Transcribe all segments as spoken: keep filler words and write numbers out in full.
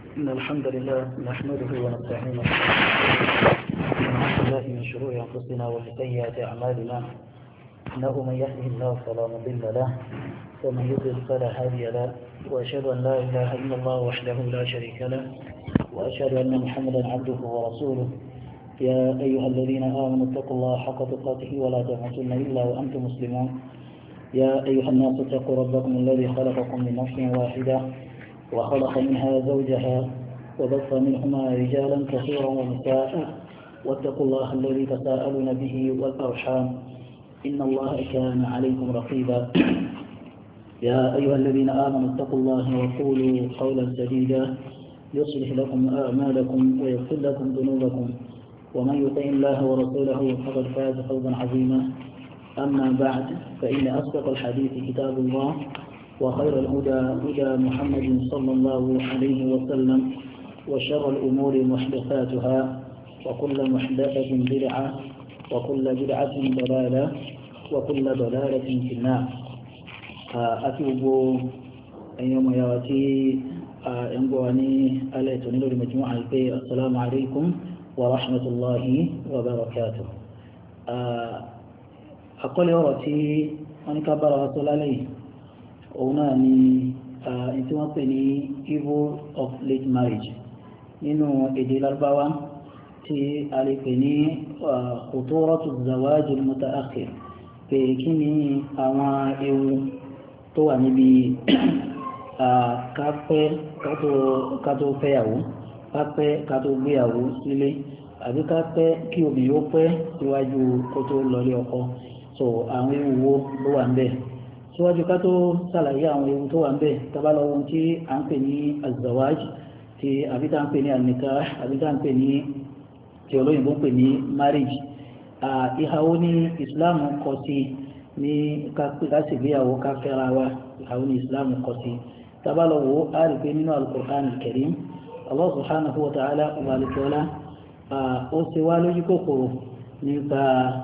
إن الحمد لله نحمده ونستعينه ونعوذ بالله من شرور أنفسنا ومن سيئات أعمالنا إنه من يهده الله فلا مضل له ومن يضلل فلا هادي له وأشهد أن لا إله إلا الله وحده لا شريك له وأشهد أن محمدا عبده ورسوله يا أيها الذين آمنوا اتقوا الله حق تقاته ولا تموتن إلا وأنتم مسلمون يا أيها الناس اتقوا ربكم الذي خلقكم من نفس واحدة وخلق منها زوجها وبث منهما رجالا كثيرا ونساء واتقوا الله الذي تساءلون به والأرحام إن الله كان عليكم رقيبا يا أيها الذين آمنوا اتقوا الله وقولوا قولا سديدا يصلح لكم أعمالكم ويغفر لكم ذنوبكم ومن يطع الله ورسوله فقد فاز فوزا عظيما أما بعد فإن أصدق الحديث كتاب الله وخير الهدى هدى محمد صلى الله عليه وسلم وشر الأمور محدثاتها وكل محدثة بدعة وكل بدعة ضلالة وكل ضلالة في النار. أتوب يوم يواتي ينبغني على تنير المجموعة البي السلام عليكم ورحمة الله وبركاته. أقول يورتي أنك برغة عليه òun náà ni ẹni tí wọ́n pè ní evil of late marriage nínú èdè Lárúbáwá tí a lè pè ní khuturatu zawaj al-mutaakhir pé kí ni àwọn ewu tó wà níbi kápẹ́ kátó fẹ́yàwó kápẹ́ kátó gbéyàwó sílé àbí kápẹ́ kí obìnrin ó pẹ́ síwájú kó tó lọlé ọkọ so àwọn ewu wo ló wà ń bẹ̀. síwájú ká tó ṣàlàyé àwọn ewu tó wà ń bẹ̀ tábàlọ́ ohun tí a ń pè ní azawaj tí àbí tá ń pè ní al-nikah àbí tá ń pè ní tí olóyìnbó ń pè ní marriage ìhàwó ní Islam kọ sí ní kásìgbéyàwó káfẹ́ra wa ìhàwó ní Islam kọ sí tábàlọ́ wo a rí pé nínú al-Qur'an al-Karim Allah subhanahu wa ta'ala ọba alìkọ́lá ó ṣe wá lójú kòkòrò nípa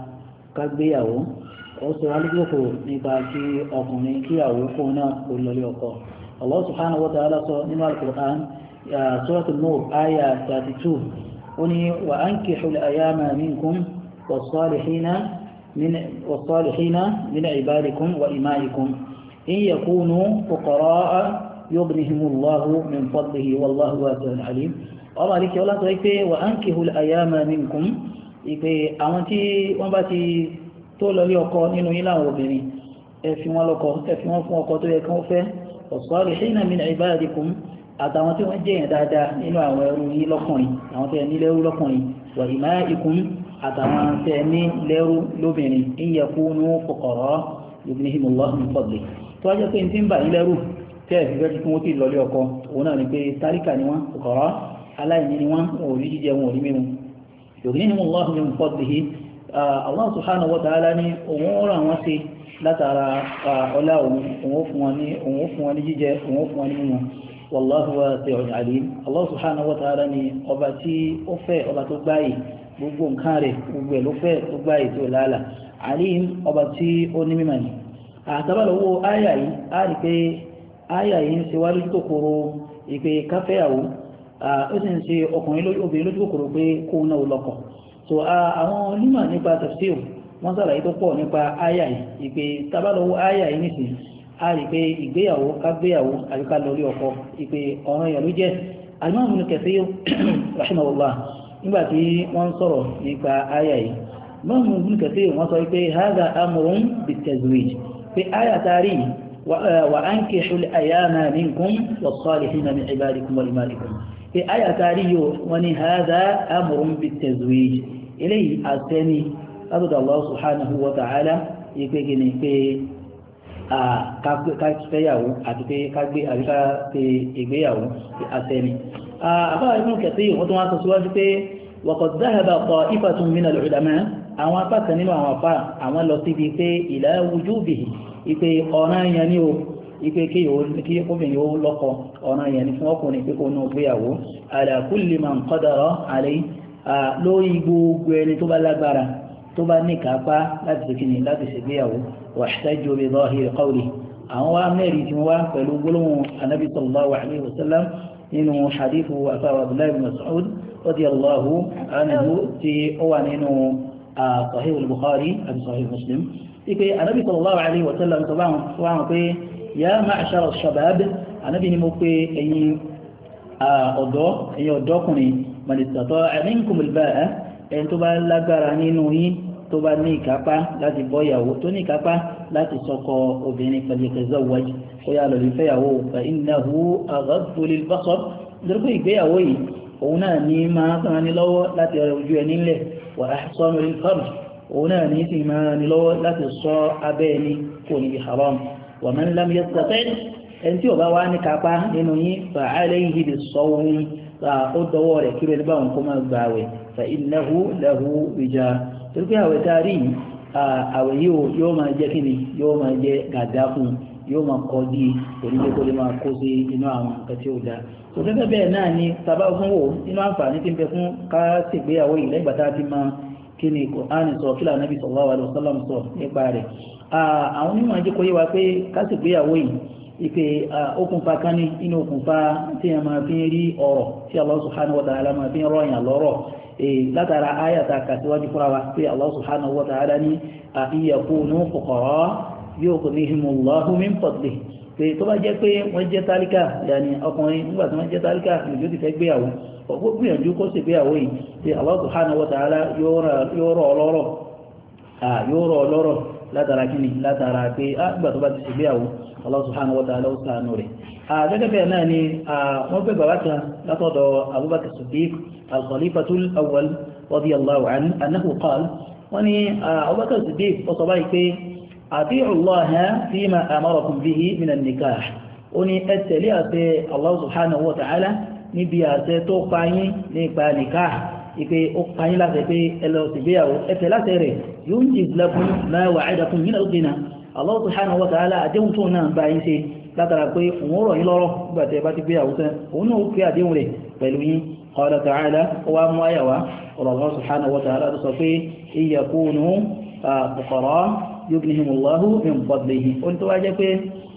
kágbéyàwó ó sọ alúgbòkò nípa kí ọkùnrin kí àwòkó náà kò lọlé ọkọ. Allah subhanahu wa ta'ala sọ nínú al-Qur'an suratul Nur aya thirty-two ó ní wa ankihul ayama minkum was-salihina min was-salihina min ibadikum wa imaikum in yakunu fuqara'a yughnihimullahu min fadlihi wallahu wasi'un alim. ọba àríkẹ́ ọlá sọ pé wa ankihul ayama minkum ìpè àwọn tí wọ́n bá ti tó lọ lé ọkọ nínú yín láwọn obìnrin ẹ fi wọn lọ́kọ ẹ fi wọn fún ọkọ tó yẹ kí wọ́n fẹ́ was-salihina min ibadikum àtàwọn tí wọ́n jẹ́ yẹn dáadáa nínú àwọn ẹrú yín lọ́kùnrin àwọn tẹ́ ní lẹ́rú lọ́kùnrin wa imaikum àtàwọn tẹ́ ní lẹ́rú lóbìnrin in yakunu fuqara yughnihimullahu min fadli tó wájẹ́ pé tí ń bà yín lẹ́rú tẹ́ ẹ̀ fi fẹ́ kí wọ́n ti lọ lé ọkọ òun náà ni pé tálíkà ni wọ́n fuqara aláìní ni wọ́n wọn ò rí jíjẹ wọn ò rí mímu yughnihimullahu min fadlihi Allah subhanahu wa ta'ala ní òun ràn wọ́n sí látara ọlá òun fún wọn ní òun fún wọn ní jíjẹ òun fún wọn ní mímu wallahu wasi'un alim. Allah subhanahu wa ta'ala ní ọba tí ó fẹ́ ọba tó gbáyì gbogbo nǹkan rẹ̀ gbogbo ẹ̀ ló fẹ́ tó gbáyì tó lálà alim ọba tí ó ní mímọ̀ ní. àtàbàlọ́wọ́ áyà yìí á rí pé áyà yìí ń ṣe wá lójú kòkòrò ìpè káfẹ́yàwó ó sì ń ṣe ọkùnrin obìnrin lójú kòkòrò pé kó náà lọ́kọ. so àwọn onímọ̀ nípa tafsir wọ́n sàlàyé tó pọ̀ nípa àyà yìí ìpè tábàlọ́wọ́ àyà yìí nìsín a rí pé ìgbéyàwó kágbéyàwó àríká lórí ọkọ ìpè ọ̀ràn yẹn ló jẹ́ Al-Imam Ibn Kathir rahimahullah nígbà tí wọ́n sọ̀rọ̀ nípa àyà yìí Imam Ibn Kathir wọ́n sọ pé hadha amrun bit-tazwij pé àyà tààrí wa ankihul ayama minkum was-salihina min ibadikum wa imaikum pé àyà tààrí yóò wọ́n ní hadha amrun bit-tazwij eléyìí àtẹ́ni látọ̀dọ̀ Allah subhanahu wa ta'ala ìpé gini pé káfẹ́yàwó àti pé kágbé àríká pé ìgbéyàwó àtẹ́ni. àfáà Ibn Kathir wọ́n tó wá sọ síwájú pé wa qad dhahaba ta'ifatun min al-ulama àwọn apákan nínú àwọn afá àwọn lọ síbi pé ila wujubihi ìpé ọ̀ràn yẹn ní o ìpé kí obìnrin ó lọ́kọ ọ̀ràn yẹn ní fún ọkùnrin pé kó náà gbéyàwó ala kulli man qadara alayhi lórí gbogbo ẹni tó bá lágbára tó bá ní kápá láti ṣèkìní láti ṣègbéyàwó wahtajju bi dhahiri qawli àwọn wá mẹ́rin tí wọ́n wá pẹ̀lú gbólóhùn anábì sallallahu alayhi wa sallam nínú hadithu àfáwà Abdullahi ibn Mas'ud radiyallahu anhu tí ó wà nínú sahih al-Bukhari àti sahih Muslim ipe anabi sallallahu alayhi wa sallam sọ báwọn pé ya ma'ashara ash-shabab anabi ni mo pé ẹ̀yin ọ̀dọ́ ẹ̀yin ọ̀dọ́kùnrin man istata'a minkum al-ba'a ẹni tó bá lágbára nínú yín tó bá ní ìkápá láti bọ́ ìyàwó tó ní ìkápá láti sọkọ obìnrin falyatazawwaj ó yà lọ lè fẹ́yàwó fa innahu aghaddu lil-basar nítorí ìgbéyàwó yìí òun náà ní máa sàn ní lọ́wọ́ láti ọ̀rẹ́ ojú ẹni ńlẹ̀ wa ahsanu lil-farj òun náà ní sì máa ní lọ́wọ́ láti sọ abẹ́ ẹni kò ní haram wa man lam yastati' ẹni tí ò bá wá ní kápá nínú yín fa alayhi bis-sawm ó dọwọ́ rẹ̀ kí ló ní báwọn kó máa gbààwẹ̀ fa innahu lahu wija torí pé àwẹ̀ taari àwẹ̀ yóò máa jẹ́ kíni yóò máa jẹ́ gàdá fún yóò máa kọ́ di onílé kó lè máa kó sí inú àwọn nǹkan tí ó dáa tó gẹ́gẹ́ bẹ́ẹ̀ náà ni tàbá fún wò inú àǹfààní tí ń bẹ fún ká ṣègbéyàwó yìí lẹ́gbàá tá a ti máa kí ni Kùránì sọ kí lànà Nábì sallallahu alaihi wasallam sọ nípa rẹ̀ àwọn onímọ̀ ajé kò yé wa pé ká ṣègbéyàwó yìí ipe okùnfà kan ní inú okùnfà tí a máa fi ń rí ọ̀rọ̀ tí Allah subhanahu wa ta'ala máa fi ń rọ̀yàn lọ́rọ̀ látara ayata kàtíwájú fúnra wa pé Allah subhanahu wa ta'ala ní yakunu fuqara yughnihimullahu min fadlihi pé tó bá jẹ́ pé wọ́n jẹ́ tálíkà yàní ọkùnrin nígbà tí wọ́n jẹ́ tálíkà nìjó ti fẹ́ gbéyàwó ọgbó gbìyànjú kó sì gbéyàwó yìí pé Allah subhanahu wa ta'ala yóò rọ̀ ọlọ́rọ̀ látara kíni látara pé nígbà tó bá ti sì gbéyàwó Allah subhanahu wa ta'ala ó sàánú rẹ̀ gẹ́gẹ́ bẹ́ẹ̀ náà ni wọ́n gbé bàbá kan látọ̀dọ̀ Abubakar Siddiq al-Khalifatul awwal radiyallahu anhu annahu qala wọ́n ni Abubakar Siddiq ó sọ báyìí pé ati'u Allaha fima amarakum bihi min an-nikah ó ní ẹ tẹ̀lé àṣẹ Allah subhanahu wa ta'ala níbi àṣẹ tó pààyín nípa nikah ipe ó pààyín láti pé ẹlọ sí gbéyàwó ẹ tẹ̀lé àṣẹ rẹ̀ yunjiz lakum ma wa'adakum min al-ghina Allah subhanahu wa ta'ala àdéhùn tó náà bá yín ṣe látara pé òun rọ̀ yín lọ́rọ̀ gbàtẹ̀ bá ti gbé àwùsẹ́ òun náà ó pé àdéhùn rẹ̀ pẹ̀lú yín qala ta'ala ó wá mú àyàwá ọ̀rọ̀ Allah subhanahu wa ta'ala tó sọ pé in yakunu fuqara yughnihimullahu min fadlihi ó ní tó wá jẹ́ pé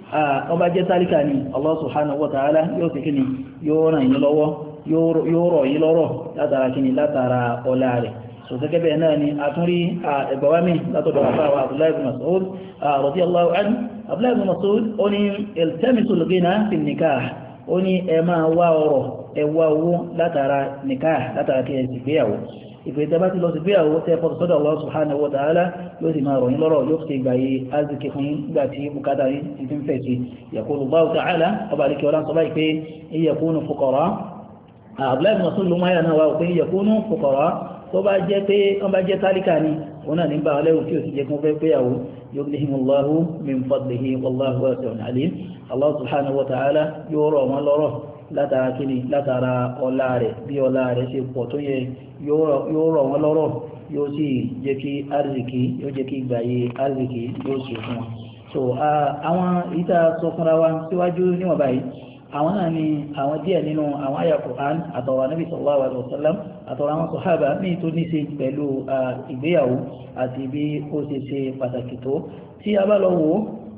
ọba jẹ́ tálíkà ni Allah subhanahu wa ta'ala yóò sì kíni yóò ràn yín lọ́wọ́ yóò rọ̀ yín lọ́rọ̀ látara kíni látara ọlá rẹ̀ sọ̀tẹ́gẹ́ bẹ́ẹ̀ náà ni a tún rí ẹgbàwámi látọ̀dọ̀ àfáwà Abdullahi ibn Mas'ud radiyallahu anhu Abdullahi ibn Mas'ud ó ní iltamisul ghina fi nikah ó ní ẹ máa wá ọrọ̀ ẹ wá owó látara nikah látara kí ẹ sì gbéyàwó ìpè tẹ́ bá ti lọ sí gbéyàwó tẹ́ fọ́tọ̀ sọ́dọ̀ Allah subhanahu wa ta'ala yóò sì máa rọ̀ yín lọ́rọ̀ yóò sì gbà yí azikì fún nígbà tí bùkátà yín ti fi ń fẹ̀ sí yaqulu Allahu ta'ala ọba àdìkẹ́ ọlá sọ báyìí pé in yakunu fuqara Abdullahi ibn Mas'ud ló máa yà náà wá pé in yakunu fuqara tó bá jẹ́ pé wọ́n bá jẹ́ tálíkà ní òun náà ní bá ọlẹ́rù tí ó sì jẹ́ kún fẹ́ péyàwó yughnihimullahu min fadlihi wallahu wasi'un alim Allah subhanahu wa ta'ala yóò rọ̀ wọn lọ́rọ̀ látara kíni látara ọlá rẹ̀ bí ọlá rẹ̀ ṣe pọ̀ tó yẹ yóò rọ̀ wọn lọ́rọ̀ yóò sì jẹ́ kí arziki yóò jẹ́ kí gbàyè arziki yóò sì fún wọn so àwọn ìta sọ fúnra wa síwájú níwọ̀n báyìí àwọn náà ni àwọn díẹ̀ nínú àwọn àyà Qur'an àtọ̀rọ̀ Ànábì sallallahu alaihi wasallam àtọ̀rọ̀ àwọn sàhábà ní tó ní ṣe pẹ̀lú ìgbéyàwó àti bí ó ṣe ṣe pàtàkì tó tí a bá lọ wò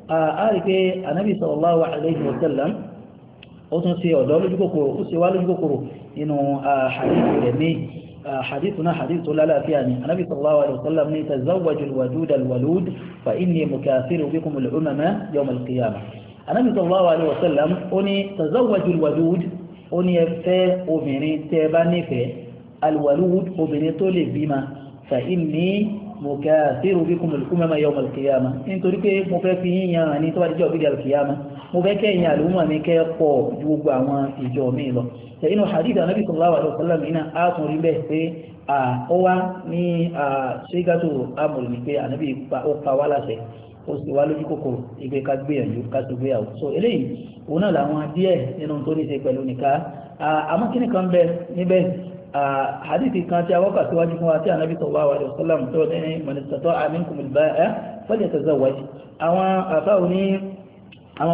á rí pé Ànábì sallallahu alaihi wasallam ó tún ṣe ọ̀dọ́ lójú kòkòrò ó ṣe wá lójú kòkòrò nínú hadithu rẹ̀ ní hadithu náà hadithu tó lálàáfíà ni Ànábì sallallahu alaihi wasallam ní tazawwajul waduda alwalud fa inni mukathiru bikum al-umama yawm al-qiyamah Ànábì sallallahu alaihi wasallam ó ní tazawwajul wadud ó ní ẹ fẹ́ obìnrin tẹ́ bá nífẹ̀ẹ́ alwalud obìnrin tó lè bímọ fa inni mukathiru bikum al-umama yawm al-qiyamah nítorí pé mo fẹ́ fi yíyan ní tó bá dijọ́ bí al-qiyamah mo fẹ́ kẹ́yìn àlùmọ̀ mi kẹ́ pọ̀ ju gbogbo àwọn ìjọ mi lọ inú hadith Ànábì sallallahu alaihi wasallam iná á tún rí bẹ́ẹ̀ pé ó wá ní ṣígátò amòrò ní pé Ànábì ó pa wá láṣẹ ó sì wá lójú kòkòrò ìgbé ká gbìyànjú ká sì gbéyàwó so eléyìí òun náà làwọn díẹ̀ nínú tó ní ṣe pẹ̀lú nìka àmọ́ kíní kan bẹ níbẹ̀ hadithi kan tí a wọ́pàá síwájú fún wa tí Ànábì sallallahu alaihi wasallam tó ní man istata'a minkum al-ba'a falyatazawwaj àwọn àfáà ní àwọn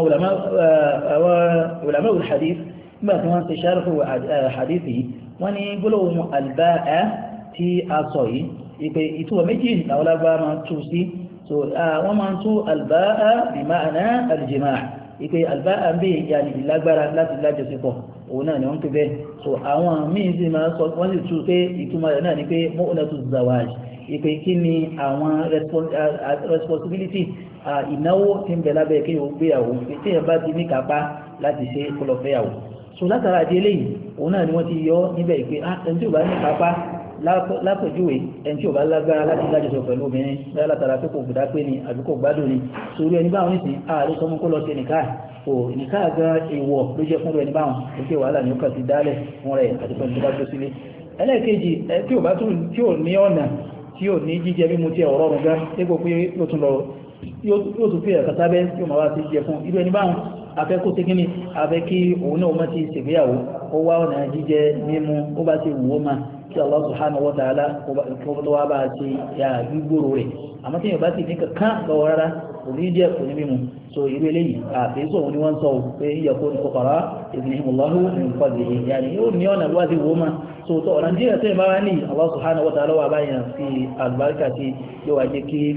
ulama al-hadith nígbà tí wọ́n ti ṣàrùfù hadithi wọ́n ní gbólóhùn al-ba'a tí a sọ yìí ìpè ìtumọ̀ méjì làwọn lágbára máa tú sí so wọ́n máa ń tú albáà bí máàná alìjìmáà ìpé albáà ń bí yàní ìlágbára láti lájọsípọ̀ òun náà ni wọ́n pè bẹ́ẹ̀ so àwọn míì sì máa sọ wọ́n sì tú pé ìtumọ̀ rẹ̀ náà ni pé mu'natu zawaj ìpè kí ni àwọn responsibility ìnáwó tí ń bẹ lábẹ́ kí o gbéyàwó tí ẹ bá ti ní kápá láti ṣe kó lọ fẹ́yàwó so látara di eléyìí òun náà ni wọ́n ti yọ níbẹ̀ ìpè ẹni tí ò bá ní kápá lápèjúwe ẹni tí ò bá lágbára láti lájọsọ pẹ̀lú obìnrin bẹ́ẹ̀ látara pé kò gbùdá pé ni àbí kò gbádùn ni sórí ẹni báwọn nìsín ààrẹ sọmọ kó lọ sí nìkáà kò nìkáà gan èèwọ̀ ló jẹ́ fún ẹni báwọn ó pé wàhálà ni ó kà sí dálẹ̀ fún rẹ̀ àti pẹ̀lú tó bá gbé sílé ẹlẹ́ẹ̀kejì tí ò bá tún tí ò ní ọ̀nà tí ò ní jíjẹ mímu tí ọ̀rọ̀ ọ̀rùn gan dégbò pé yóò tún lọ yóò tún fi ẹ̀ka sábẹ́ yóò máa wá sí jẹ fún irú ẹni báwọn afẹ́ kó tẹ́kíní afẹ́ kí òun náà wọ́n ti ṣègbéyàwó ó wá ọ̀nà jíjẹ mímu ó bá ti wù ó ma kí Allah subhanahu wa ta'ala kó tó wá bá ṣe ya gbígbóró rẹ̀ àmọ́ tí yóò bá ti ní kankan lọ́wọ́ rárá kò ní jẹ́ kò ní mímu so irú eléyìí àfẹ́sọ̀ òun ni wọ́n sọ pé yíyà kó ní fuqara yughnihimullahu min fadlihi yàní yóò ní ọ̀nà wá sí wò ó ma so tó ọ̀nà díẹ̀ tẹ́ bá wá ní Allah subhanahu wa ta'ala wà báyàn fi àlùbáríkà sí yóò wá jẹ́ kí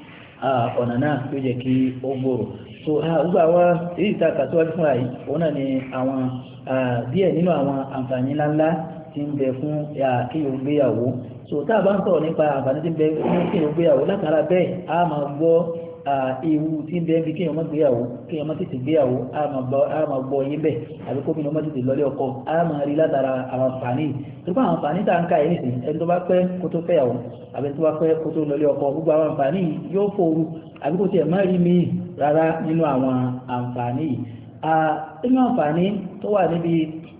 ọ̀nà náà yóò jẹ́ kí ó gbòòrò so gbogbo àwọn èyí ìta kàtíwájú fún àyí òun náà ni àwọn díẹ̀ nínú àwọn àǹfààní ńláńlá tí ń bẹ fún kíyàn gbéyàwó so tá a bá ń sọ̀rọ̀ nípa àǹfààní tí ń bẹ fún kíyàn gbéyàwó látara bẹ́ẹ̀ a máa gbọ́ ewu tí ń bẹ bí kíyàn má gbéyàwó kíyàn má tètè gbéyàwó a máa gbọ́ yín bẹ́ẹ̀ àbí kó bínú má tètè lọ́lé ọkọ a máa rí látara àwọn àǹfààní tó bá àwọn àǹfààní tá à ń ká yìí nìsín ẹni tó bá pẹ́ kó tó fẹ́yàwó àbí tó bá pẹ́ kó tó lọ́lé ọkọ gbogbo àwọn àǹfààní yóò fòru àbí kó tiẹ̀ má rí míì rárá nínú àwọn àǹfààní yìí nínú àǹfààní tó wà níbi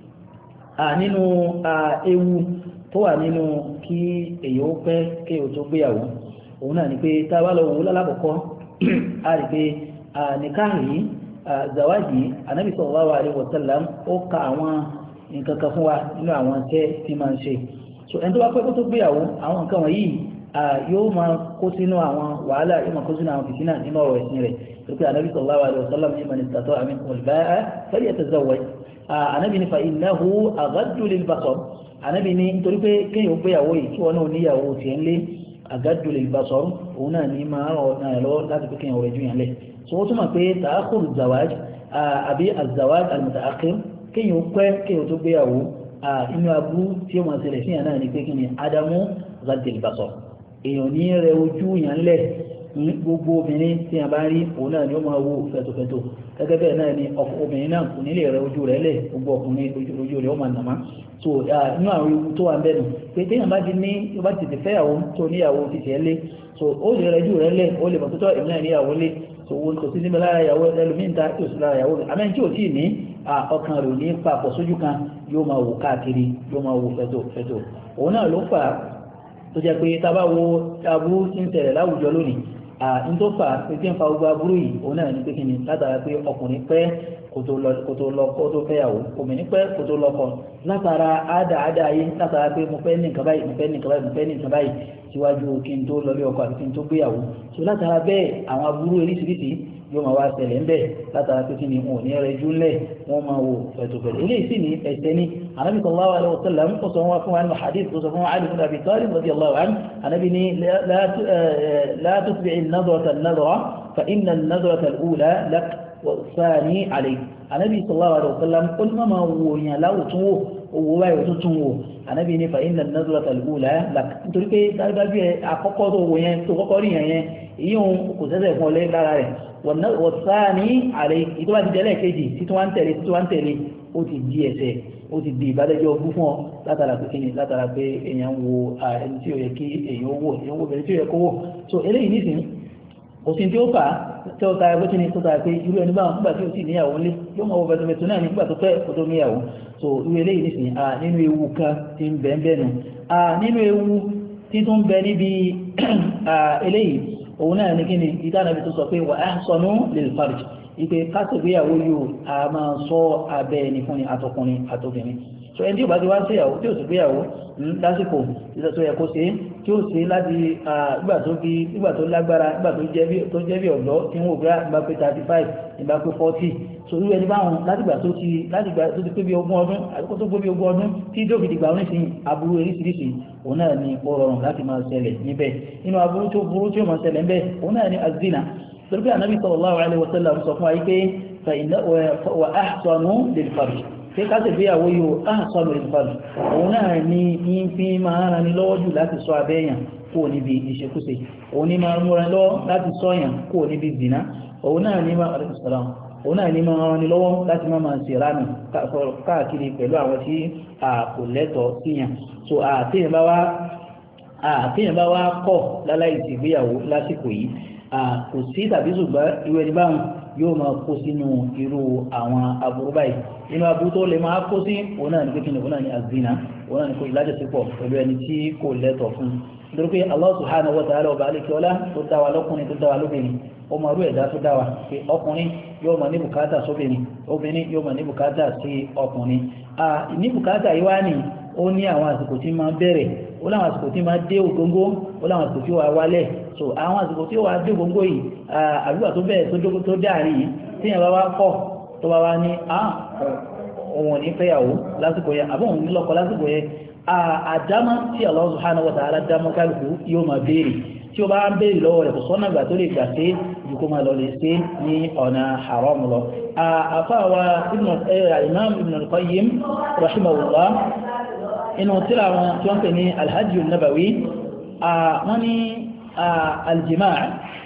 nínú ewu tó wà nínú kí èyàn ó pẹ́ kí o tó gbéyàwó òun náà ni pé tá a bá lọ wò lálábọ̀kọ́ a rí pé nìkáàrí zawaji Ànábì sallallahu alaihi wasallam ó ka àwọn nǹkan kan fún wa nínú àwọn tẹ́ tí máa ń ṣe so ẹni tó bá pẹ́ kó tó gbéyàwó àwọn nǹkan wọ̀nyí yóò máa kó sínú àwọn wàhálà yóò máa kó sínú àwọn fìtínà nínú ọ̀rọ̀ ẹ̀sìn rẹ̀ pé Ànábì sallallahu alaihi wasallam ní man istata'a minkum al-ba'a falyatazawwaj Ànábì ní fa innahu aghaddu lil-basar Ànábì ní nítorí pé kéèyàn gbéyàwó yìí kí wọn náà níyàwó tiẹ̀ ń lé aghaddu lil-basar òun náà ní máa rọ̀ náà lọ láti pé kéèyàn rẹ̀ jù yàn lẹ̀ so ó túmọ̀ pé ta'akhkhuru az-zawaj àbí az-zawaj al-muta'akhkhir kéèyàn pẹ́ kéèyàn tó gbéyàwó inú aburú tí ó máa ṣẹlẹ̀ sí yàn náà ni pé kí ni adamu ghaddi al-basar èèyàn ní rẹ ojú yàn lẹ̀ ní gbogbo obìnrin tí a bá rí òun náà ni ó máa wo fẹ̀tọ̀fẹ̀tọ̀ gẹ́gẹ́ bẹ́ẹ̀ náà ni obìnrin náà kò ní lè rẹ ojú rẹ̀ lẹ̀ gbogbo ọkùnrin ojú rẹ̀ ó máa nàmá so inú àwọn ewu tó wà ń bẹ̀nu pé téèyàn bá ti ní ó bá ti tẹ̀fẹ́ ìyàwó tó níyàwó ti tẹ̀ lé so ó lè rẹ ojú rẹ̀ lẹ̀ ó lè mọ̀tòtò èmi náà níyàwó lé so wọn kò sí níbi lára ìyàwó ẹlòmíín ta tí ò sí lára ìyàwó rẹ̀ àmẹ́ tí ò tí ì ní ọkàn rẹ̀ ò ní papọ̀ sójú kan yóò máa wò káàkiri yóò máa wò fẹ̀tọ̀fẹ̀tọ̀ òun náà ló fà tó jẹ́ pé tá a bá wo aburú tí ń tẹ̀lẹ̀ láwùjọ lónìí n tó fà pé tí ń fa gbogbo aburú yìí òun náà ní pé kí ni látara pé ọkùnrin pẹ́ kó tó lọ kó tó fẹ́yàwó obìnrin pẹ́ kó tó lọ́kọ látara àdá àdá ayé látara pé mo fẹ́ ní nǹkan báyìí mo fẹ́ ní nǹkan báyìí mo fẹ́ ní nǹkan báyìí síwájú kí n tó lọlé ọkọ àti kí n tó gbéyàwó so látara bẹ́ẹ̀ àwọn aburú eríṣiríṣi yóò máa wá ṣẹlẹ̀ ńbẹ̀ látara pé kí ni wọn ò ní rẹjú ńlẹ̀ wọ́n máa wò fẹ̀tọ̀fẹ̀tọ̀ eléyìí sì ní ẹ̀ṣẹ̀ ní Ànábì sallallahu alaihi wasallam ó sọ wọn fún wa nínú hadith tó sọ fún Ali ibn Abi Talib radiyallahu anhu Ànábì ní la tutbi'i an-nadrata an-nadra fa inna an-nadrata al-ula lak wa-thani alayk Ànábì sallallahu alaihi wasallam ó ní máa wò yàn láwùtún wò owó báyìí tó tún wò Ànábì ní fa inna an-nadrata al-ula lak nítorí pé dájúdájú ẹ àkọ́kọ́ tó wò yẹn tó kọ́kọ́ rí yẹn yẹn ìyóhun kò sẹ́sẹ̀ fún ọ lé lára rẹ̀ wọ̀sáàní àrẹ ìtọ́wà ti jẹ́lẹ̀ kejì tí tó wá ń tẹ̀lé tí tó wá ń tẹ̀lé ó ti di ẹ̀ṣẹ̀ ó ti di ìbádẹ́jọ́ ogún fún ọ látara pé kíni látara pé èèyàn wo ẹni tí ó yẹ kí èèyàn wò èèyàn wò bẹ̀rẹ̀ tí ó yẹ kó wò so eléyìí nísìn òsìn tí ó fà á tí ó ta ẹgbẹ́ tí ni tó ta pé irú ẹni báwọn nígbà tí ó sì níyàwó lé yóò máa wo bẹ̀tùbẹ̀tù náà nígbà tó fẹ́ kó tó níyàwó so irú eléyìí nísìn nínú ewu kan ti ń bẹ́ẹ̀ bẹ́ẹ̀ nù nínú ewu tí tó ń bẹ níbi eléyìí òun náà ní kí ni ìdánàbí tó sọ pé wà ahsanu lil farj ìpé kásìgbéyàwó yóò a máa sọ abẹ́ ẹni fún ni àtọkùnrin àtobìnrin so ẹni tí ó bá ti wá sí ìyàwó tí ó sì gbéyàwó lásìkò tó yẹ kó ṣe tí ó ṣe láti ìgbà tó bí ìgbà tó lágbára ìgbà tó jẹ́ bí ọ̀dọ́ tí wọ́n gbá ìgbà pé thirty five ìgbà pé forty so irú ẹni báwọn látìgbà tó ti látìgbà tó ti pé bí ogún ọdún àdúgbò tó gbé bí ogún ọdún tí dókì dìgbà wọn sì aburú eríṣiríṣi òun náà ni ó rọrùn láti máa ṣẹlẹ̀ níbẹ̀ inú aburú tó burú tí ó máa ṣẹlẹ̀ níbẹ̀ òun náà ni azina torí pé Ànábì sallallahu alaihi wasallam sọ fún wa pé fa inna wa ahsanu lil farj pé ká sì gbéyàwó yìí ó ahsanu lil farj òun náà ní ní fi máa rani lọ́wọ́ jù láti sọ abẹ́yàn kó níbi ìṣekúṣe òun ní máa múra lọ́wọ́ láti sọ́yàn kó níbi zina òun náà ní máa òun náà ní máa ràn ní lọ́wọ́ láti máa máa ṣe ránù káàkiri pẹ̀lú àwọn tí a kò lẹ́tọ̀ọ́ síyàn so àtẹ́yìn bá wá àtẹ́yìn bá wá kọ̀ láláì sí ìgbéyàwó lásìkò yìí kò sí tàbí ṣùgbọ́n irú ẹni báwọn yóò máa kó sínú irú àwọn aburú báyìí inú aburú tó lè máa kó sí òun náà ní pé kíni òun náà ní azina òun náà ní kó ìlájọsípọ̀ pẹ̀lú ẹni tí kò lẹ́tọ̀ọ́ fún nítorí pé Allah subhanahu wa ta'ala ọba alẹ́kẹ́ọ́lá tó dá wa lọ́kùnrin tó dá wa lóbìnrin ó máa rú ẹ̀dá tó dá wa pé ọkùnrin yóò máa ní bùkátà sóbìnrin obìnrin yóò máa ní bùkátà sí ọkùnrin ní bùkátà yìí wá ní ó ní àwọn àsìkò tí máa bẹ̀rẹ̀ ó láwọn àsìkò tí máa dé ògóngó ó láwọn àsìkò tí ó wà wálẹ̀ so àwọn àsìkò tí ó wà dé ògóngó yìí àdúrà tó bẹ̀rẹ̀ tó dáàrin yìí tí yẹn bá wá kọ̀ tó bá wá ní òun ní fẹ́yàwó lásìkò yẹn àbọ̀ òun ní lọ́kọ lásìkò yẹn àdámá tí Allah subhanahu wa ta'ala dámọ́ kálukú yóò máa béèrè tí ó bá ń béèrè lọ́wọ́ rẹ̀ kò sọ́nà gbà tó lè gbà sí ju kó máa lọ lè ṣe ní ọ̀nà haram lọ. àfáàwà imam ibn al-qayyim rahimahullah inú tíra wọn tí wọ́n pè ní alhajj nabawi wọ́n ní aljimaa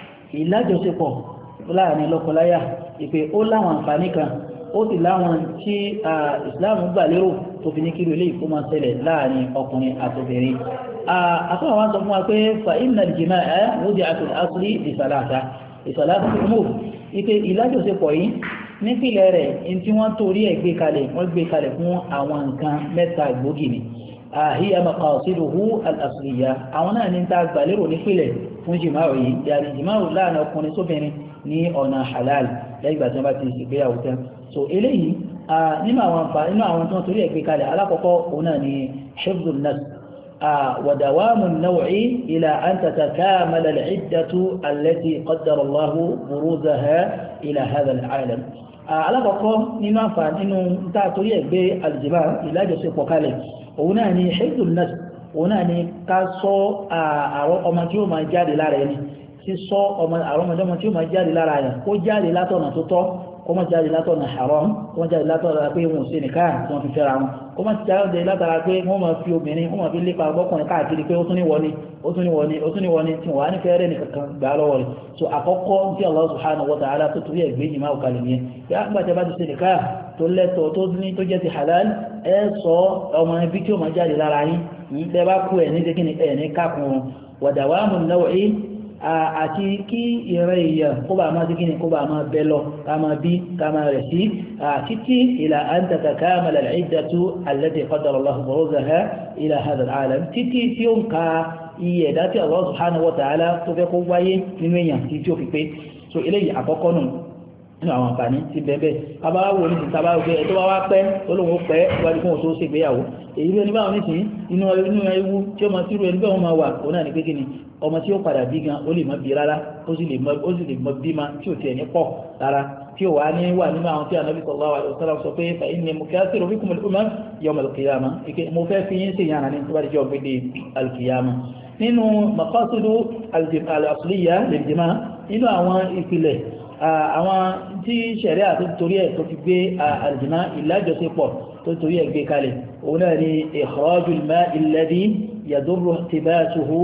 ìlájọsípọ̀ láàrin lọ́kọláya ìpè ó láwọn àǹfààní kan ó sì láwọn tí ìsìláàmù gbà lérò tó fi ní kí ilé ìkó máa ṣẹlẹ̀ láàrin ọkùnrin àtòbìnrin. àtúnwà wọn sọ fún wa pé fa inna al-jima'a wudi'at al-asli li salasa ìsọ̀láṣí umur ike ìlájọsípọ̀ yìí nípìnlẹ̀ rẹ̀ in tí wọ́n torí ẹ̀ gbé kalẹ̀ wọ́n gbé kalẹ̀ fún àwọn nǹkan mẹ́ta gbòógì ni hiya maqasiduhu al-asliya àwọn náà ní ta gbàlérò nípìnlẹ̀ fún jìmáwò yìí yàrí jìmáwò láàrin ọkùnrin sóbìnrin ní ọ̀nà halal lẹ́yìn ìgbà tí wọ́n bá ti ṣègbéyàwó tán so eléyìí nínú àwọn àǹfà nínú àwọn tí wọ́n torí ẹ̀ gbé kalẹ̀ alákọ̀ọ́kọ́ òun náà ni hifdhun nas wa dawamu an-naw'i ila an tatakamala al-'iddatu allati qaddara Allahu buruzaha ila hadha al-'alam alákọ̀ọ́kọ́ nínú àǹfà nínú tá torí ẹ̀ gbé al-jima' ìlájọsípọ̀ kalẹ̀ òun náà ni hifdhun nas òun náà ni ká sọ àwọn ọmọ tí ó máa jáde lára ẹni sísọ ọmọ àwọn ọmọdé tí ó máa jáde lára ẹ̀ kó jáde látọ̀nà tó tọ́ kó má jáde látọ̀nà haram kó má jáde látọ̀nà pé wọn ò ṣe nìkan tí wọ́n fi fẹ́ra wọn kó má jáde látara pé wọ́n máa fi obìnrin wọ́n máa fi lépa ọgbọ́kùnrin káàkiri pé ó tún ní wọni ó tún ní wọni ó tún ní wọni tí wọ́n á ní fẹ́rẹ́ nìkankan gbà lọ́wọ́ rẹ̀ so àkọ́kọ́ tí Allah subhanahu wa ta'ala tó torí ẹ̀ gbé jìmá òkàlẹ̀ nìyẹn bí a gbàtẹ́ bá ti ṣe nìkan tó lẹ́tọ̀ tó ní tó jẹ́ ti halal ẹ sọ ọmọ ibi tí ó máa jáde lára yín bẹ́ẹ̀ bá kú ẹ̀ ní dékìní ẹ̀ ní kákun wa dawamu an-naw'i àti kí ìrẹ́ èèyàn kó bá máa dígí ní kó bá máa bẹ́ lọ ká máa bí ká máa rẹ̀ sí títí ila an tatakamala al-'iddatu allati qaddara Allahu buruzaha ila hadha al-'alam títí tí ó ń ka iye ẹ̀dá tí Allah subhanahu wa ta'ala tó fẹ́ kó wáyé nínú èèyàn tí tí ó fi pé so eléyìí àkọ́kọ́ nù nínú àwọn àǹfààní ti bẹ́ẹ̀ kábàáwò ní ìta bá gbé ẹ̀tọ́ bá wá pẹ́ olóhùn pẹ́ wájú fún òṣòṣè ìgbéyàwó èyí ló ní báwọn nísìnyí inú ewu tí ó máa tírú ẹni bẹ́ẹ̀ wọ́n máa wà òun náà ní pé kí ni ọmọ tí ó padà bí gan ó lè má bí rárá ó sì lè mọ bí ma tí ò tiẹ̀ ní pọ̀ rárá tí ó wà ní wà nínú àwọn tí Ànábì sallallahu alaihi wasallam sọ pé fa inni mukathiru bikum al-umam yawm al-qiyamah ike mo fẹ́ fi yín sí ìyànà ní tó bá di jọ gbéde al-qiyamah nínú maqasidu al-asliya lil-jima' nínú àwọn ìpìlẹ̀ àwọn tí ṣẹ̀rẹ́ àti torí ẹ̀ tó fi gbé al-jima' ìlájọsípọ̀ tó torí ẹ̀ gbé kalẹ̀ òun náà ni ikhrajul ma'i alladhi yadurru ihtibasuhu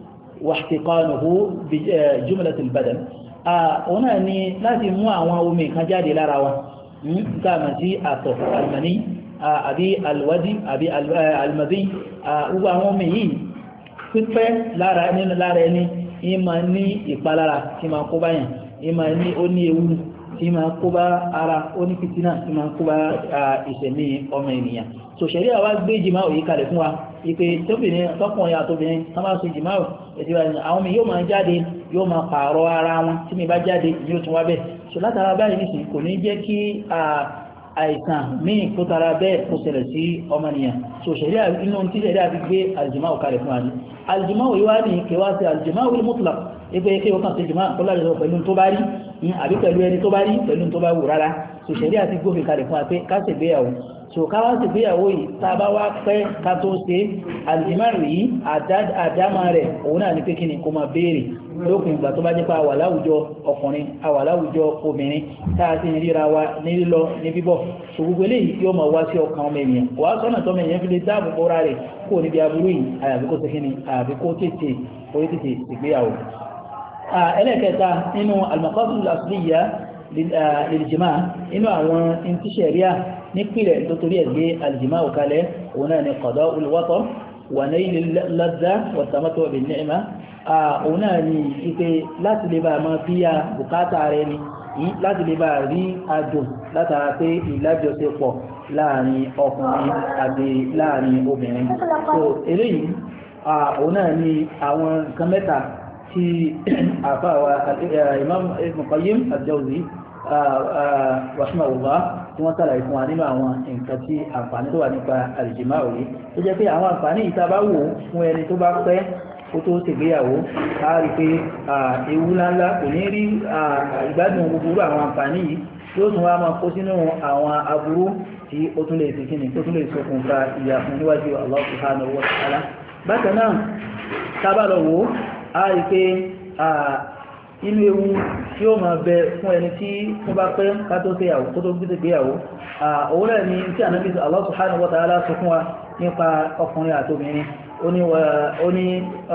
واحتقانه بجملة البدن هنا ni láti mú àwọn omi kan jáde lára wa nǹkan àmà sí àtọ̀ almani àbí alwadi àbí almadi gbogbo àwọn omi yìí pípẹ́ lára nínú lára ẹni ìmọ̀ ní ìpalára tí ma kó báyàn ìmọ̀ ní ó ní ewu tí ma kó bá ara ó ní fìtínà tí ma kó bá ìṣẹ̀mí ọmọ ènìyàn so ṣẹ̀rí àwa gbé jìmá òyí kalẹ̀ fún wa ìpè tóbìnrin tọkùnrin àtòbìnrin tó máa ṣe jìmá ò ètò àwọn mi yóò máa jáde yóò máa pààrọ̀ ara wọn tí mi bá jáde yóò tún wá bẹ́ẹ̀ so látara báyìí nìsín kò ní jẹ́ kí àìsàn míì kó tara bẹ́ẹ̀ kó ṣẹlẹ̀ sí ọmọnìyàn so ṣẹ̀rí inú tí ṣẹ̀rí àti gbé àlìjìmá ò kalẹ̀ fún wa ní àlìjìmá òyí wá ní kẹwàá sí àlìjìmá òyí mutlaq ẹgbẹ́ ẹgbẹ́ ọkàn sí jìmá tó lájọ pẹ̀lú tó bá rí àbí pẹ̀lú ẹni tó bá rí pẹ̀lú tó bá wù rárá so ṣẹ̀rí àti gbófin kalẹ̀ fún wa pé ká ṣègbéyàwó so káwá sì gbéyàwó yìí tá a bá wá pẹ́ ká tó ṣe alìjìmáàrù yìí àdámà rẹ̀ òun náà ní pé kí ni kó máa béèrè lókun ìgbà tó bá jẹ́ pé a wà láwùjọ ọkùnrin a wà láwùjọ obìnrin tá a sì ń ríra wa ní lílọ ní bíbọ̀ so gbogbo eléyìí yóò máa wá sí ọkàn ọmọ ènìyàn wà á sọ́nà tọ́mọ ènìyàn fi lè dáàbò bóra rẹ̀ kó níbi aburú yìí àyàfi kó tẹ́kíní àyàfi kó tètè orí tètè ìgbéyàwó. ẹlẹ́kẹta nínú al-maqasid al-asliya lil-jima' inú àwọn intí ṣẹ̀ríà nípìnlẹ̀ tó torí ẹ̀gbẹ́ al-jima' òkalẹ̀ òun náà ni qada'ul watar wa nayl al-ladha wa tamattu' bin-ni'ma òun náà ni ipe láti lè bá máa bí a bùkátà rẹ̀ ni láti lè bá rí àjò látara pé ìlájọṣepọ̀ láàrin ọkùnrin àti láàrin obìnrin so eléyìí òun náà ni àwọn nǹkan mẹ́ta tí àfáwà Imam Ibn Qayyim al-Jawzi rahimahullah tí wọ́n sàlàyé fún wa nínú àwọn nǹkan tí àǹfààní tó wà nípa al-jima' òní tó jẹ́ pé àwọn àǹfààní ìta bá wò fún ẹni tó bá pẹ́ kó tó ṣègbéyàwó a rí pé ewu ńláńlá kò ní rí ìgbádùn gbogbo àwọn àǹfààní yìí yóò tún wá máa kó sínú àwọn aburú tí ó tún lè fi kíni tó tún lè ṣokùnfà ìyà fún níwájú Allah subhanahu wa ta'ala. bákan náà tábàlọ̀ wò á rí pé inú ewu tí ó máa bẹ fún ẹni tí ó bá pẹ́ ká tó ṣèyàwó kó tó gbéyàwó òun náà ni tí Ànábì Allah subhanahu wa ta'ala sọ fún wa nípa ọkùnrin àti obìnrin oni oni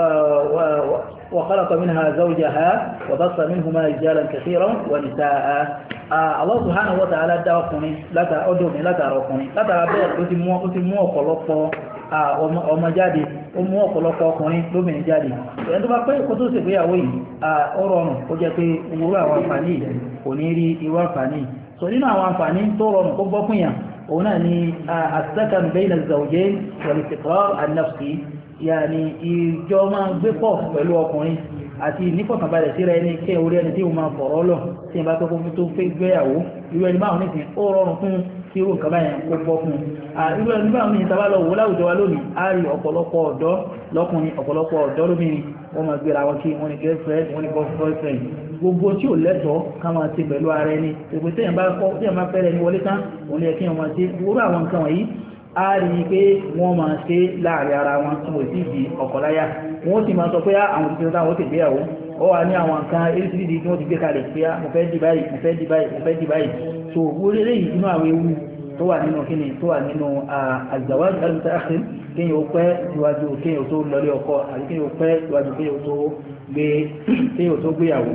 وخلق منها زوجها وبص منهما رجالا كثيرا ونساء الله سبحانه وتعالى dá ọkùnrin látara ọdún látara ọkùnrin látara bẹ́ẹ̀ ó ti mú ó ti mú ọ̀pọ̀lọpọ̀ ọmọ jáde ó mú ọ̀pọ̀lọpọ̀ ọkùnrin lóbìnrin jáde ẹni tó bá pé kó tó ṣègbéyàwó yìí ó rọrùn ó jẹ́ pé irú àwọn àǹfààní kò ní rí irú àǹfààní so nínú àwọn àǹfààní tó rọrùn kó gbọ́ fún yàn òun náà ni as-sakan bayna az-zawjayn wal-istiqrar an-nafsi yàní ìjọ máa gbé pọ̀ pẹ̀lú ọkùnrin àti nífọ̀kànbalẹ̀ síra ẹni kí orí ẹni tí ó máa fọ̀rọ̀ lọ tí ìbá tó kún tó fẹ́ gbéyàwó irú ẹni máa nísìn ó rọrùn fún kí irú nǹkan báyẹn kó bọ́ fún irú ẹni máa ní ìtawà lọ wò láwùjọ wa lónìí a rí ọ̀pọ̀lọpọ̀ ọ̀dọ́ lọ́kùnrin ọ̀pọ̀lọpọ̀ ọ̀dọ́ lóbìnrin wọ́n máa gbéra wọn kí wọ́n ní girlfriend wọ́n ní boyfriend gbogbo tí ò lẹ́tọ̀ọ́ ká máa ti pẹ̀lú ara ẹni èpè téèyàn bá kọ́ téèyàn bá fẹ́rẹ̀ ní wọlé tán òun ní ẹ̀kí wọn máa ti wúrú àwọn nǹkan wọ̀nyí a rí i pé wọ́n máa ṣe láàrin ara wọn tí wọ́n sì di ọ̀kọ̀láyà wọ́n sì máa sọ pé àwọn òṣìṣẹ́ táwọn ti gbéyàwó ó wà ní àwọn nǹkan eréṣiríṣi tí wọ́n ti gbé kalẹ̀ pé mo fẹ́ di báyìí mo fẹ́ di báyìí mo fẹ́ di báyìí so wọ́n lé lẹ́yìn inú àwọn ewu tó wà nínú kíni tó wà nínú az-zawaj al-muta'akhir kéèyàn ó pẹ́ síwájú kéèyàn tó lọlé ọkọ àti kéèyàn ó pẹ́ síwájú kéèyàn tó gbé kéèyàn tó gbéyàwó.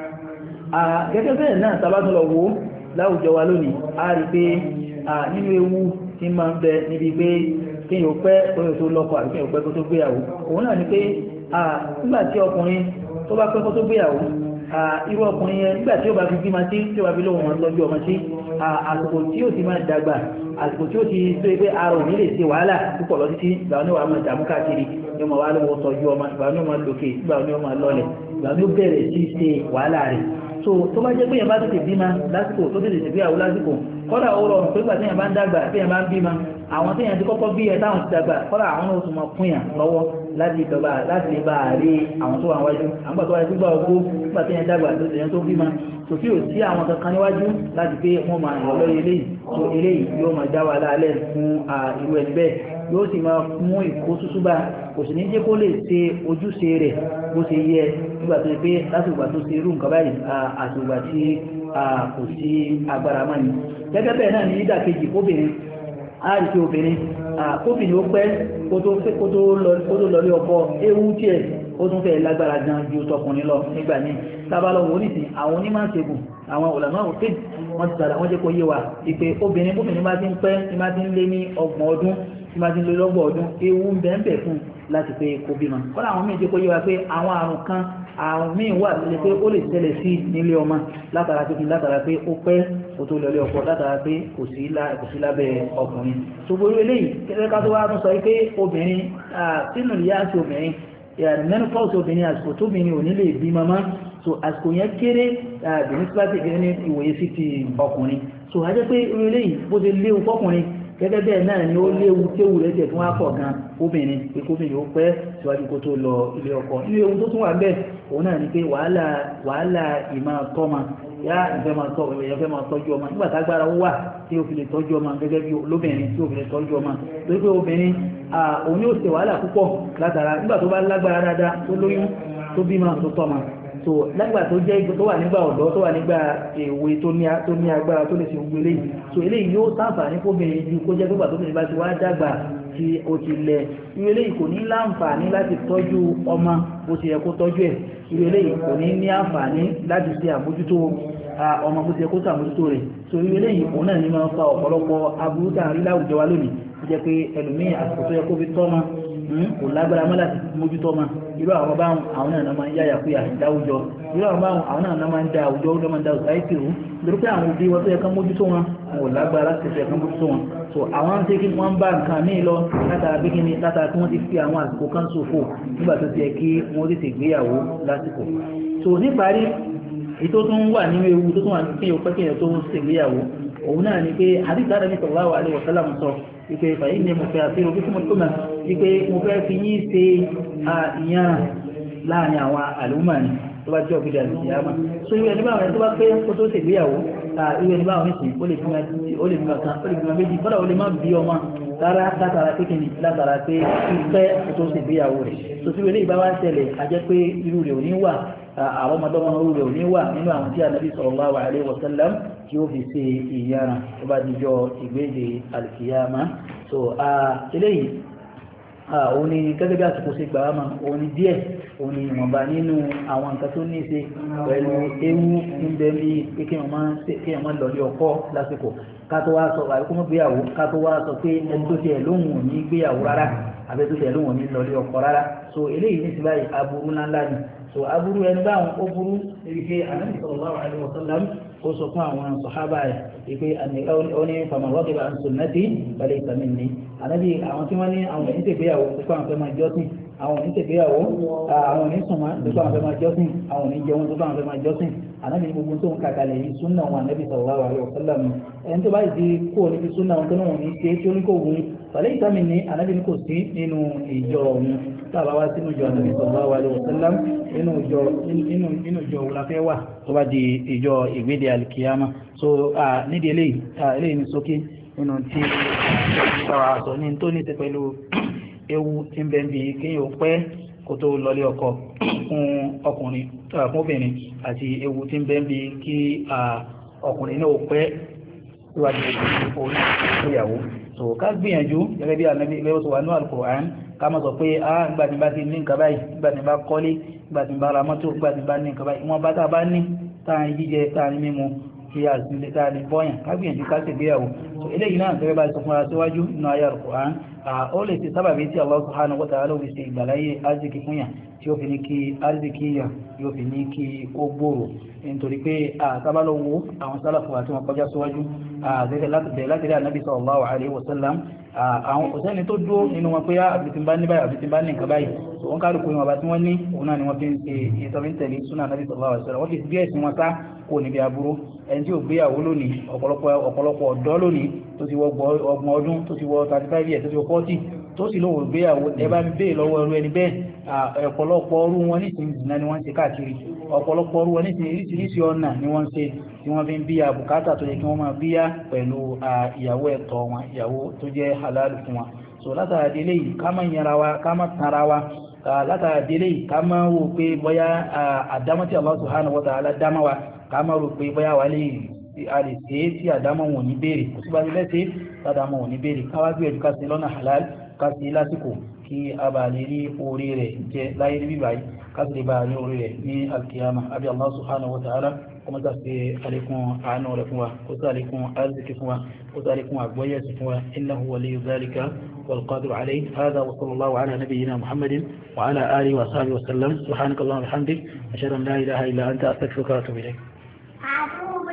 gẹ́gẹ́ bẹ́ẹ̀ náà tabatọ́ lọ wo láwùjọ wa lónìí a rí pé nínú ewu tí máa ń bẹ níbi pé kéèyàn pẹ́ kéèyàn tó lọ́kọ àti kéèyàn pẹ́ kó tó gbéyàwó òun náà ni pé nígbà tí ọkùnrin tó bá pẹ́ kó tó gbéyàwó irú ọkùnrin yẹn nígbà tí ó bá fi bímọ sí tí ó bá fi lóhùn wọn lọ́jọ́ ọmọ sí àsìkò tí ó ti máa dàgbà àsìkò tí ó ti tó pé ara ò ní lè ṣe wàhálà púpọ̀ lọ títí ìgbà wọn ni wàá máa dààmú káàkiri ní ọmọ wa ló wọ tọ́jú ọmọ ìgbà wọn ni ó máa lòkè ìgbà wọn ni ó máa lọlẹ̀ ìgbà wọn ni ó bẹ̀rẹ̀ sí ṣe wàhálà rẹ̀ so tó bá jẹ́ pé yẹn bá tètè bímọ lásìkò tó tètè ṣègbéyàwó lásìkò kọ́dà ó rọrùn pé gbà téèyàn bá ń dàgbà téèyàn bá ń bímọ àwọn téèyàn ti kọ́kọ́ bí ẹ táwọn ti dàgbà kọ́dà àwọn náà tún máa fún yàn lọ́wọ́ láti dọ̀bà láti lè bá a rí àwọn tó wà wájú àgbà tó wáyé gbígbà ogbó nígbà téèyàn dàgbà tó tèèyàn tó bímọ tó tí ò sí àwọn kankan níwájú láti pé wọ́n máa yàn lọ́yẹ eléyìí tó eléyìí yóò máa dá wa láàlẹ́ fún irú ẹni bẹ́ẹ̀ yóò sì máa mú ìkó tútú bá kò sì ní jẹ́ kó lè ṣe ojúṣe rẹ̀ bó ṣe yẹ nígbà tó ṣe pé lásìgbà tó ṣe irú nǹkan báyìí àtìgbà tí kò sí agbára mọ́ni gẹ́gẹ́ bẹ́ẹ̀ náà ní ìdàkejì obìnrin a rí pé obìnrin kóbìnrin ó pẹ́ kó tó lọlé ọkọ ewu tiẹ̀ ó tún fẹ́ lágbára gan ju tọkùnrin lọ nígbà ní tábàlọ́wọ́ onísìn àwọn onímọ̀ ṣègùn àwọn ulama òfin wọ́n ti sàrà wọ́n jẹ́ kó yé wa ìpè obìnrin bóbìnrin bá ti ń pẹ́ tí bá ti ń lé ní ọgbọ̀n ọdún tí bá ti ń lé lọ́gbọ̀n ọdún ewu ń bẹ ń bẹ fún láti pé kó bímọ kọ́lá àwọn míì jẹ́ kó yé wa pé àwọn àrùn kan àrùn míì wà tó lè pé ó lè ṣẹlẹ̀ sí nílé ọmọ látara pé kí látara pé ó pẹ́ kó tó lọlé ọkọ látara pé kò sí lábẹ́ ọkùnrin ṣùgbọ́n eléyìí kẹ́kẹ́ ká tó wá tún sọ pé obìnrin sínú ìyá àti obìnrin menopause obìnrin àsìkò tóbìnrin ò ní lè bí mama so àsìkò yẹn kéré benin sípàtì gẹ́gẹ́ ní ìwòye sí ti ọkùnrin so a jẹ́ pé irú eléyìí bó ṣe léwu fọkùnrin gẹ́gẹ́ bẹ́ẹ̀ náà ni ó léwu téwu rẹ̀ tẹ̀ fún wa pọ̀ gan obìnrin pé kóbìnrin ó pẹ́ síwájú kó tó lọ ilé ọkọ nínú ewu tó tún wà bẹ́ẹ̀ òun náà ni pé wàhálà wàhálà ìmọ̀ tọ́mọ yá ìfẹ́ máa tọ́ ìyẹn fẹ́ máa tọ́jú ọmọ nígbà tágbára wà tí ó fi lè tọ́jú ọmọ gẹ́gẹ́ bí lóbìnrin tí ó fi lè tọ́jú ọmọ torí pé obìnrin òun yóò ṣe wàhálà púpọ̀ látara nígbà tó bá lágbára dáadáa tó lóyún tó bímọ tó tọ́mọ so lágbà tó jẹ́ ipò tó wà nígbà ọ̀dọ́ tó wà nígbà èwe tó ní agbára tó lè ṣe gbogbo eléyìí so eléyìí yóò ṣàǹfààní fóbìnrin ju kó jẹ́ pé pàtó bìnrin bá ti wá dàgbà tí ó ti lẹ̀ irú eléyìí kò ní láǹfààní láti tọ́jú ọmọ bó ti yẹ kó tọ́jú ẹ̀ irú eléyìí kò ní ní àǹfààní láti ṣe àmójútó ọmọ bó ti yẹ kó ṣàmójútó rẹ̀ so irú eléyìí òun náà ní máa ń fa ọ̀pọ̀lọpọ̀ aburú tá à ń rí láwùjọ wa lónìí tó jẹ́ pé ẹlòmíì àsìkò tó yẹ kó fi tọ́ ọmọ kò lágbára mọ́ láti mójútó ọmọ irú àwọn báwọn àwọn náà máa ń yáyà kúyà dáwùjọ irú àwọn báwọn àwọn náà máa ń da àwùjọ ó máa ń da society rú nítorí pé àwọn òbí wọn tó yẹ kán mójútó wọn kò lágbára láti ṣe kán mójútó wọn so àwọn ń tẹ́kí wọ́n ń bá nǹkan míì lọ látara bí kíni látara kí wọ́n ti fi àwọn àsìkò kan ṣòfò nígbà tó ti yẹ kí wọ́n tètè gbéyàwó lásìkò so níparí ètò tó ń wà nínú ewu tó tún wà ní kéèyàn pẹ́ kéèyàn tó ń ṣègbéyàwó òun náà ni pé àdìgbà Ànábì sallallahu alaihi wasallam sọ ìpè fàyè ní mo fẹ́ àfihàn bí mo tó mà ìpè mo fẹ́ fi yín ṣe ìyàn láàrin àwọn àlùmọ̀ ni tó bá jẹ́ òbí dàbí ìyáàmà so ìwé ẹni báwọn ẹni tó bá pé kó tó ṣègbéyàwó ìwé ẹni báwọn nìsín ó lè fi máa kan ó lè fi máa méjì kọ́dà ó lè má bí ọmọ rárá látara pé kìnnì látara pé ìfẹ́ kó tó ṣègbéyàwó rẹ̀ so tí ìwé ìbá wá ń ṣẹlẹ̀ a jẹ́ pé irú rẹ̀ ò ní wà àwọn ọmọdọ́mọ irú rẹ̀ ò ní wà nínú àwọn tí Ànábì sallallahu alaihi wasallam tí ó fi ṣe ìyára tó bá dijọ́ ìgbéde alkiyama so eléyìí òun ni gẹ́gẹ́ bí àsìkò ṣe gbà máa òun ni díẹ̀ òun ni ìwọ̀nba nínú àwọn nǹkan tó ní ṣe pẹ̀lú ewu níbẹ̀ bí pé kí wọ́n máa lọ ní ọkọ lásìkò ká tó wá sọ àìkú mọ́ gbéyàwó ká tó wá sọ pé ẹni tó tiẹ̀ lóhùn ò ní gbéyàwó rárá àbẹ́ tó tiẹ̀ lóhùn ò ní lọ ní ọkọ rárá so eléyìí ní ti báyìí aburú ńláńlá ni so aburú ẹni báwọn ó burú níbi pé Ànábì sallallahu alaihi wasallam ó sọ fún àwọn sọ̀hábà rẹ̀ ìpé ó ní faman ragiba an sunnati falaysa minni Ànábì àwọn tí wọ́n ní àwọn òní tẹ̀gbéyàwó pípa àwọn fẹ́ máa jọ́sìn àwọn òní tẹ̀gbéyàwó àwọn òní sùnmọ́ pípa àwọn fẹ́ máa jọ́sìn àwọn òní jẹun pípa àwọn fẹ́ máa jọ́sìn Ànábì ní gbogbo tó ń kàkàlẹ̀ yìí súnà wọn Ànábì sallallahu alaihi wasallam ẹni tó bá di kó níbi súnà wọn tó náà ní ṣe tí ó ní kò wù falaysa minni Ànábì ní kò sí nínú ìjọ òun tábà wá sínú ìjọ Ànábì sallallahu alaihi wasallam nínú ìjọ nínú ìjọ òun la fẹ́ wà tó bá di ìjọ ìgbéde alkiyama so nídìí eléyìí eléyìí ní sókè nínú tí ìṣàwà àṣọ ní tó ní ti pẹ̀lú ewu tí ń bẹ bí kéèyàn pẹ́ kó tó lọlé ọkọ fún ọkùnrin fún obìnrin àti ewu tí ń bẹ bí kí ọkùnrin náà pẹ́ síwájú orí ìyàwó so ká gbìyànjú gẹ́gẹ́ bí Ànábì ilé oṣù wa ní Al-Qur'an ká má sọ pé ah nígbà tí bá ti ní nǹkan báyìí nígbà tí bá kọ́lé nígbà tí bá ra mọ́tò nígbà tí bá ní nǹkan báyìí wọ́n bá tá a bá ní táà ń jíjẹ táà ní mímu kí a sì lè táà ní bọ́yàn ká gbìyànjú ká sì gbéyàwó so eléyìí náà gẹ́gẹ́ bá sọ fún ara síwájú nínú ayé Al-Qur'an ó lè ti sábàbí tí Allah subhanahu wa ta'ala fi ṣe ìgbàláyé arziki fún yàn tí ó fi ní kí arziki yàn yóò fi ní kí ó gbòòrò nítorí pé àtàbálòwò àwọn sálàfù àti wọn kọjá síwájú láti rí Ànábì sallallahu alaihi wasallam àwọn òṣèlú tó dúró nínú wọn pé àbìtìmbá ní báyìí àbìtìmbá ní nǹkan báyìí tó wọ́n kálukú wọn bá tí wọ́n ní òun náà ni wọ́n fi ń ṣe ìtọ́fíntẹ̀lé súnà Ànábì sallallahu alaihi wasallam wọ́n fi bí ẹ̀sìn wọn sá kò níbi aburú ẹni tí ò gbéyàwó lónìí ọ̀pọ̀lọpọ̀ ọ̀dọ́ lónìí tó ti wọ ọgbọ̀n ọdún tó ti wọ thirty five years tó ti wọ forty tó sì lóhùn gbéyàwó ẹ bá mi béè lọ́wọ́ ẹrú ẹni bẹ́ẹ̀ ọ̀pọ̀lọpọ̀ ọrú wọn nísìnyí ìdìnnà ni wọ́n ń ṣe káàkiri ọ̀pọ̀lọpọ̀ ọrú wọn nísìnyí oríṣiríṣi ọ̀nà ni wọ́n ń ṣe tí wọ́n fi ń bíyà bùkátà tó yẹ kí wọ́n máa bíyà pẹ̀lú ìyàwó ẹ̀tọ́ wọn ìyàwó tó jẹ́ halal fún wọn so látara délé yìí ká má yẹra wa ká má tanra wa látara délé yìí ká má wò pé bóyá àdámọ́ tí Allah subhanahu wa ta'ala dámọ́ wa ká má rò pé bóyá wà lè a lè ṣe é tí àdámọ́ wọn ní béèrè kò sí bá ti lẹ́sẹ̀ àdámọ́ wọn ní béèrè ká wá gbé ẹ̀jú ká sí lọ́nà halal ká sí lásìkò kí a bá lè rí orí rẹ̀ jẹ láyé níbí báyìí ká sì lè bá rí orí rẹ̀ ní alkiyama abi Allah subhanahu wa ta'ala kuma ta ṣe àlékún àánú rẹ̀ fún wa kó sí àlékún arziki fún wa kó sí àlékún àgbọ́yẹ̀sì fún wa innahu waliyyu dhalika wal qadiru alayhi hadha wa sallallahu ala nabiyyina muhammadin wa ala alihi wa sahbihi wa sallam subhanakallahumma wa bihamdik ashhadu an la ilaha illa anta astaghfiruka wa atubu ilayk